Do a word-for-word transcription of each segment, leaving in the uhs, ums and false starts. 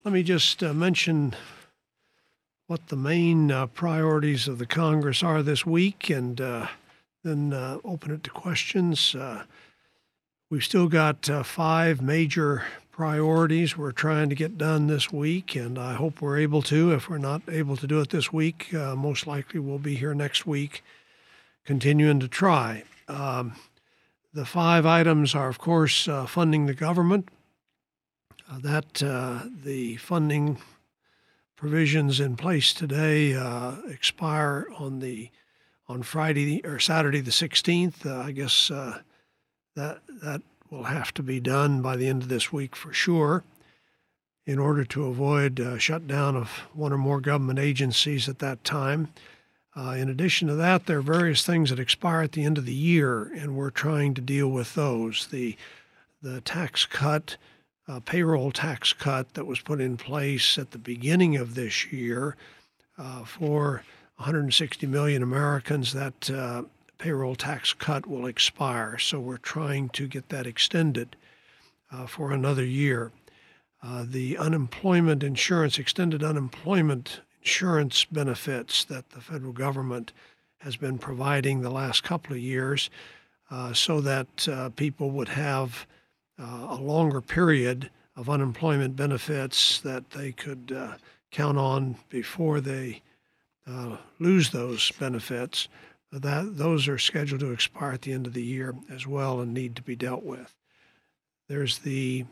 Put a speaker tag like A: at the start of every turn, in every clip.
A: Let me just uh, mention what the main uh, priorities of the Congress are this week, and uh, then uh, open it to questions. Uh, we've still got uh, five major priorities we're trying to get done this week, and I hope we're able to. If we're not able to do it this week, uh, most likely we'll be here next week continuing to try. Um, the five items are, of course, uh, funding the government. Uh, that uh, the funding provisions in place today uh, expire on the on Friday or Saturday the sixteenth. Uh, I guess uh, that that will have to be done by the end of this week for sure, in order to avoid uh, shutdown of one or more government agencies at that time. Uh, in addition to that, there are various things that expire at the end of the year, and we're trying to deal with those. The the tax cut. Uh, payroll tax cut that was put in place at the beginning of this year uh, for one hundred sixty million Americans, that uh, payroll tax cut will expire. So we're trying to get that extended uh, for another year. Uh, the unemployment insurance, extended unemployment insurance benefits that the federal government has been providing the last couple of years uh, so that uh, people would have Uh, a longer period of unemployment benefits that they could uh, count on before they uh, lose those benefits. That those are scheduled to expire at the end of the year as well and need to be dealt with. There's the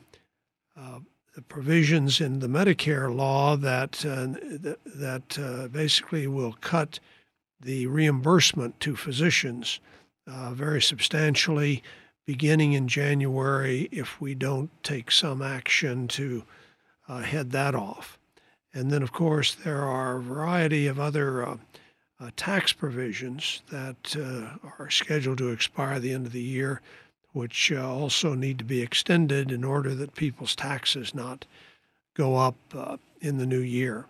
A: uh, the provisions in the Medicare law that uh, th- that uh, basically will cut the reimbursement to physicians uh, very substantially, beginning in January, if we don't take some action to uh, head that off. And then, of course, there are a variety of other uh, uh, tax provisions that uh, are scheduled to expire at the end of the year, which uh, also need to be extended in order that people's taxes not go up uh, in the new year.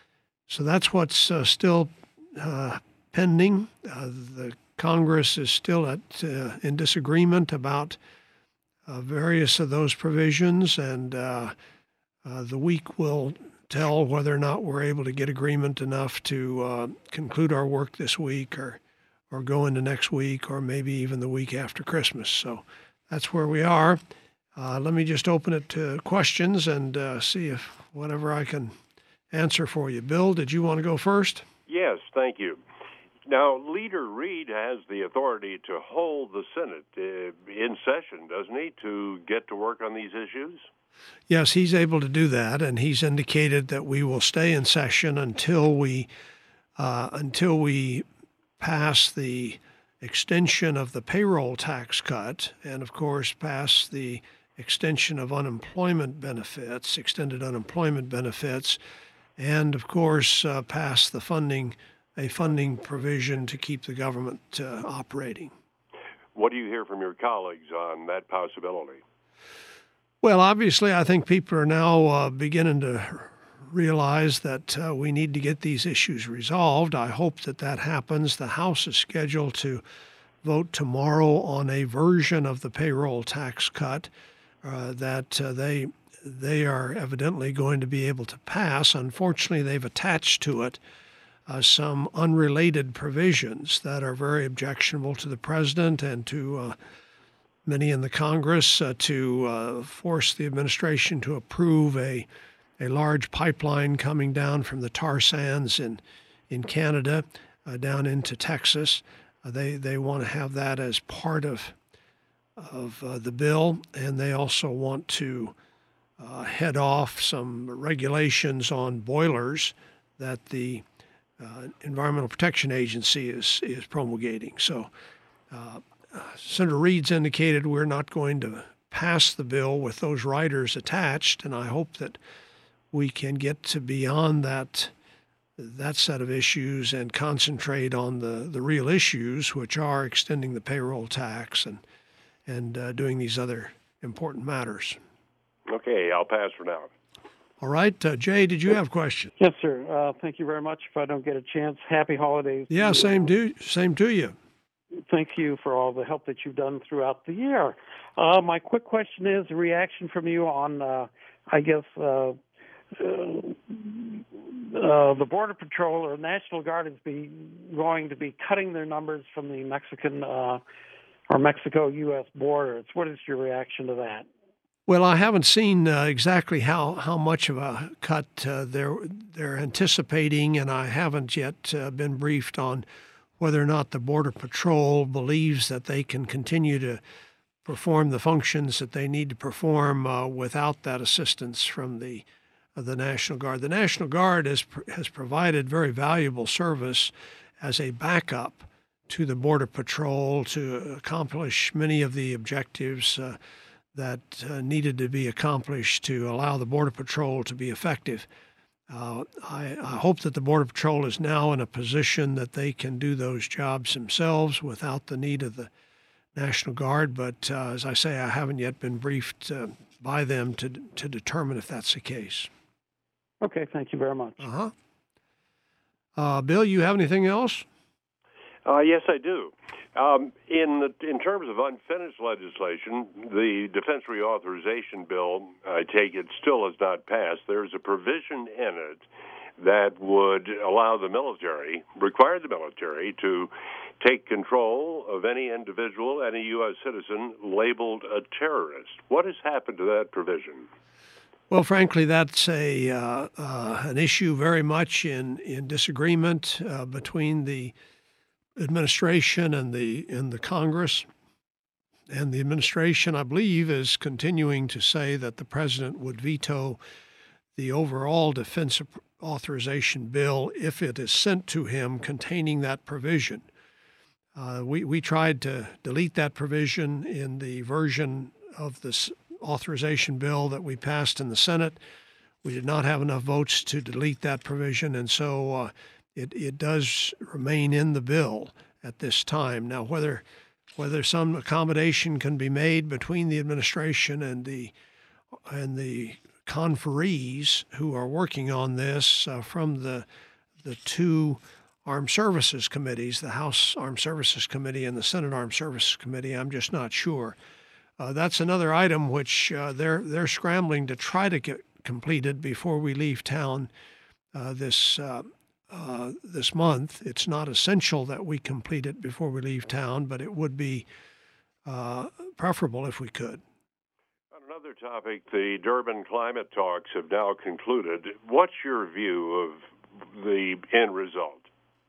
A: So that's what's uh, still uh, pending. Uh, the Congress is still at uh, in disagreement about uh, various of those provisions, and uh, uh, the week will tell whether or not we're able to get agreement enough to uh, conclude our work this week, or or go into next week, or maybe even the week after Christmas. So that's where we are. Uh, let me just open it to questions and uh, see if whatever I can answer for you. Bill, did you want to go first?
B: Yes, thank you. Now, Leader Reid has the authority to hold the Senate uh, in session, doesn't he, to get to work on these issues?
A: Yes, he's able to do that, and he's indicated that we will stay in session until we uh, until we pass the extension of the payroll tax cut, and of course pass the extension of unemployment benefits, extended unemployment benefits, and of course uh, pass the funding. a funding provision to keep the government uh, operating.
B: What do you hear from your colleagues on that possibility?
A: Well, obviously, I think people are now uh, beginning to realize that uh, we need to get these issues resolved. I hope that that happens. The House is scheduled to vote tomorrow on a version of the payroll tax cut uh, that uh, they they are evidently going to be able to pass. Unfortunately, they've attached to it Uh, some unrelated provisions that are very objectionable to the president and to uh, many in the Congress uh, to uh, force the administration to approve a a large pipeline coming down from the tar sands in in Canada uh, down into Texas. Uh, they they want to have that as part of of uh, the bill, and they also want to uh, head off some regulations on boilers that the Uh, Environmental Protection Agency is is promulgating. So uh, Senator Reid's indicated we're not going to pass the bill with those riders attached, and I hope that we can get to beyond that that set of issues and concentrate on the, the real issues, which are extending the payroll tax and and uh, doing these other important matters.
B: Okay, I'll pass for now.
A: All right. Uh, Jay, did you have questions?
C: Yes, sir. Uh, thank you very much. If I don't get a chance, happy holidays.
A: Yeah, same to, same to you.
C: Thank you for all the help that you've done throughout the year. Uh, my quick question is a reaction from you on, uh, I guess, uh, uh, uh, the Border Patrol or National Guard is be going to be cutting their numbers from the Mexican uh, or Mexico-U S border. What is your reaction to that?
A: Well, I haven't seen uh, exactly how, how much of a cut uh, they're they're anticipating, and I haven't yet uh, been briefed on whether or not the Border Patrol believes that they can continue to perform the functions that they need to perform uh, without that assistance from the uh, the National Guard. The National Guard has has provided very valuable service as a backup to the Border Patrol to accomplish many of the objectives uh, that uh, needed to be accomplished to allow the Border Patrol to be effective. Uh, I, I hope that the Border Patrol is now in a position that they can do those jobs themselves without the need of the National Guard. But uh, as I say, I haven't yet been briefed uh, by them to to determine if that's the case.
C: Okay, thank you very much.
A: Uh-huh. Uh, Bill, you have anything else?
B: Uh, yes, I do. Um, in the, in terms of unfinished legislation, the defense reauthorization bill, I take it, still has not passed. There's a provision in it that would allow the military, require the military to take control of any individual, any U S citizen labeled a terrorist. What has happened to that provision?
A: Well, frankly, that's a uh, uh, an issue very much in in disagreement uh, between the administration and the in the Congress. And the administration, I believe, is continuing to say that the president would veto the overall defense authorization bill if it is sent to him containing that provision. Uh, we, we tried to delete that provision in the version of this authorization bill that we passed in the Senate. We did not have enough votes to delete that provision, and so uh, it, it does remain in the bill at this time. Now, whether whether some accommodation can be made between the administration and the and the conferees who are working on this uh, from the the two Armed Services Committees, the House Armed Services Committee and the Senate Armed Services Committee, I'm just not sure. Uh, that's another item which uh, they're they're scrambling to try to get completed before we leave town uh, this uh, uh, this month. It's not essential that we complete it before we leave town, but it would be uh, preferable if we could.
B: On another topic, the Durban climate talks have now concluded. What's your view of the end result?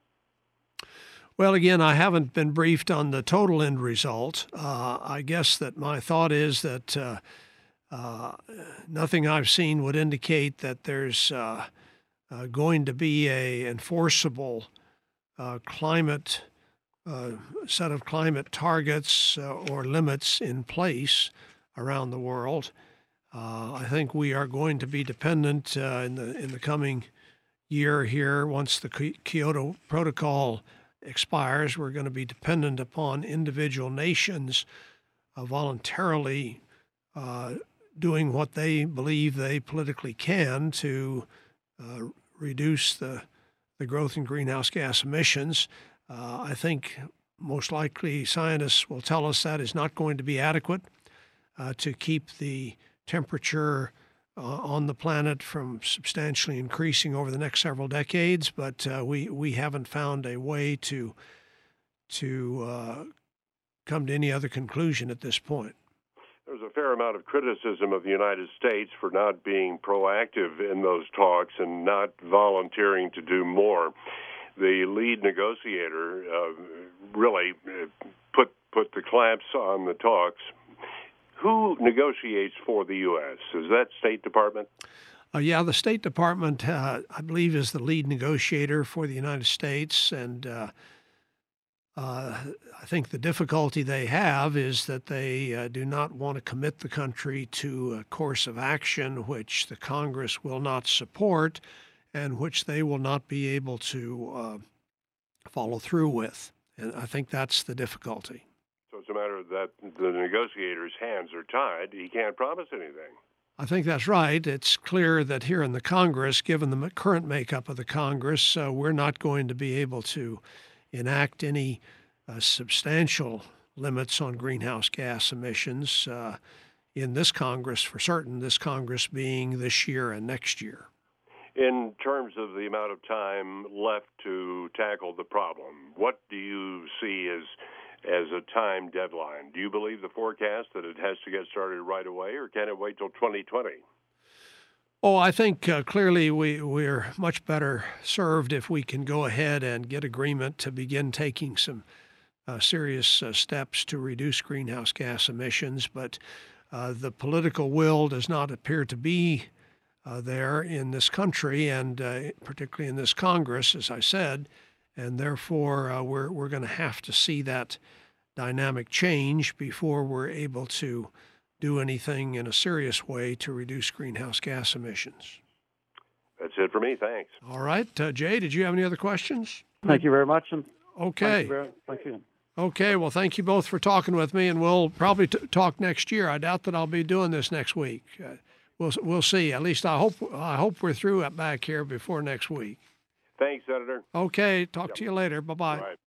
A: Well, again, I haven't been briefed on the total end result. Uh, I guess that my thought is that uh, uh, nothing I've seen would indicate that there's uh, uh, going to be a enforceable uh, climate uh, set of climate targets uh, or limits in place around the world. Uh, I think we are going to be dependent uh, in the in the coming year here once the Kyoto Protocol expires. We're going to be dependent upon individual nations uh, voluntarily uh, doing what they believe they politically can to uh, reduce the, the growth in greenhouse gas emissions. Uh, I think most likely scientists will tell us that is not going to be adequate uh, to keep the temperature Uh, on the planet from substantially increasing over the next several decades, but uh, we we haven't found a way to to uh, come to any other conclusion at this point.
B: There's a fair amount of criticism of the United States for not being proactive in those talks and not volunteering to do more. The lead negotiator uh, really put put the clamps on the talks. Who negotiates for the U S? Is that State Department?
A: Uh, yeah, the State Department, uh, I believe, is the lead negotiator for the United States. And uh, uh, I think the difficulty they have is that they uh, do not want to commit the country to a course of action which the Congress will not support and which they will not be able to uh, follow through with. And I think that's the difficulty.
B: So it's a matter that the negotiator's hands are tied. He can't promise anything.
A: I think that's right. It's clear that here in the Congress, given the current makeup of the Congress, uh, we're not going to be able to enact any uh, substantial limits on greenhouse gas emissions. Uh, in this Congress for certain, this Congress being this year and next year.
B: In terms of the amount of time left to tackle the problem, what do you see as as a time deadline? Do you believe the forecast that it has to get started right away, or can it wait till twenty twenty?
A: Oh, I think uh, clearly we, we're much better served if we can go ahead and get agreement to begin taking some uh, serious uh, steps to reduce greenhouse gas emissions. But uh, the political will does not appear to be uh, there in this country, and uh, particularly in this Congress, as I said. And therefore, uh, we're, we're going to have to see that dynamic change before we're able to do anything in a serious way to reduce greenhouse gas emissions.
B: That's it for me. Thanks.
A: All right. Uh, Jay, did you have any other questions?
C: Thank you very much. And
A: Okay.
C: Thank you. Very, thank you.
A: Okay. Well, thank you both for talking with me, and we'll probably t- talk next year. I doubt that I'll be doing this next week. Uh, we'll we'll see. At least I hope I hope we're through it back here before next week.
B: Thanks, Senator.
A: Okay. Talk
B: Yep.
A: to you later. Bye-bye.
B: Right.